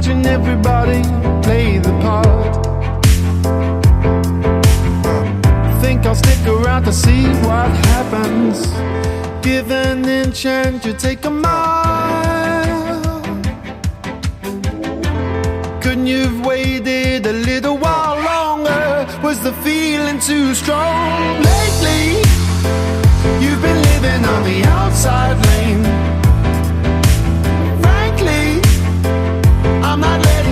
watching everybody play the part. Think I'll stick around to see what happens. Give an inch and you take a mile. Couldn't you've waited a little while longer? Was the feeling too strong? Lately